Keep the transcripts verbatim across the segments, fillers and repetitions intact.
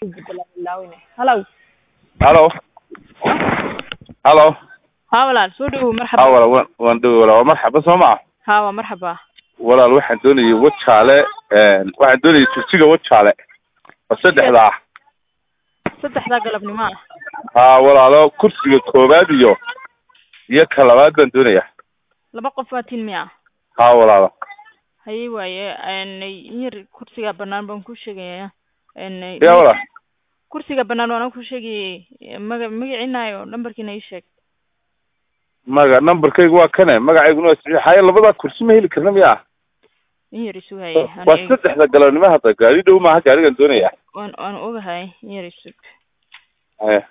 Hello. Hello. Hello. ها walaal soo dhawow marxaba. ها walaal waan dhawow walaal marxaba Soomaa. ها waa marxaba. walaal waxaan doonayay wajaale ee waxaan doonayay tursiga wajaale. saddexda ah. saddexda galabnimo ah. ها walaalo kursiga koobaad iyo iyo ka labaad baan doonayaa. laba qof waa tin miya. ها walaalo. hay waaye aan yar kursiga banaan baan ku sheegayaa. aan yaa walaal. kursiga banaan waan ku sheegay maga magaciinaayo numberkiina ii sheeg. maga numberkaygu waa kane magacayguna waa saxiixay labada kursi ma heli karna miya. yar isu hayay. waa saddexda galabnimo hadda gaari dhow maaha gaarigan doonayaa. waan waan ogahay yar isu. Haya.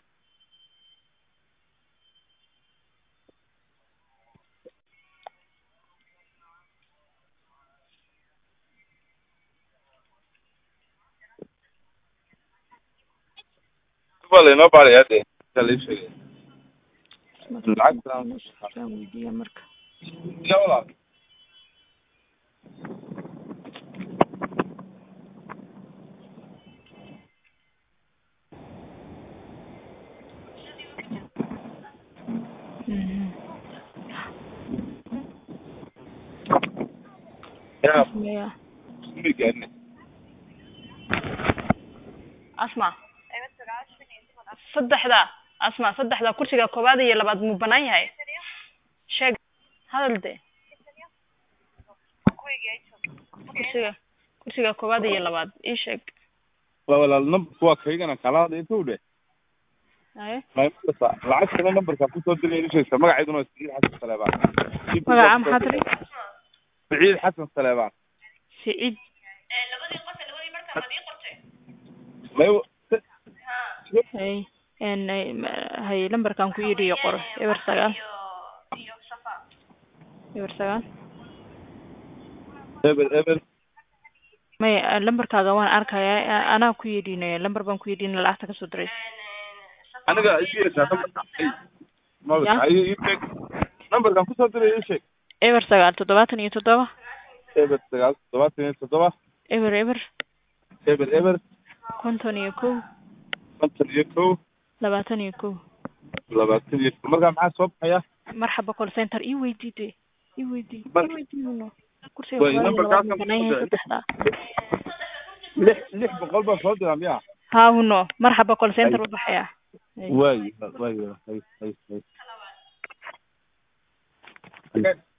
Vale, no pare ya te. Dale, sigue. lacagta weydiiya marka. Ya walaal. Ya. Ya. Migane. Asma. saddexda asma saddexda kursiga koobaad iyo labaad mu banaan yahay sheeg hadal de kursiga kursiga koobaad iyo labaad ii sheeg walaal number waa kaygana kalaad intuu dhe ay lacagta numberka ku soo diray inuu sheegto magaceeduna waa Saciid Xasan Saleebaan magaca maxaa tiri Saciid Xasan Saleebaan Saciid ee labadii qof labadii marka la ii qortay mayo hay en hay lambarkan ku yiri qor eber sagaal iyo safa eber sagaal eber eber may lambarkaaga waan arkayaa anaa ku yidinay lambar baan ku yidinay lacagta ka soo diray aniga iibiyay ma ay numberkan ku soo diray ii sheeg eber sagaal toddobaatan iyo toddoba eber sagaal toddobaatan iyo toddoba eber eber eber eber konton iyo kow konton iyo kow labaatan iyo kow labaatan iyo kow markaa maxaa soo baxaya marxaba call center ii weydiide ii weydii ii weydiino kursiga way numberkaas lix lix boqol baa soo diraa miya haa huno marxaba call center u baxaya way way hay hay hay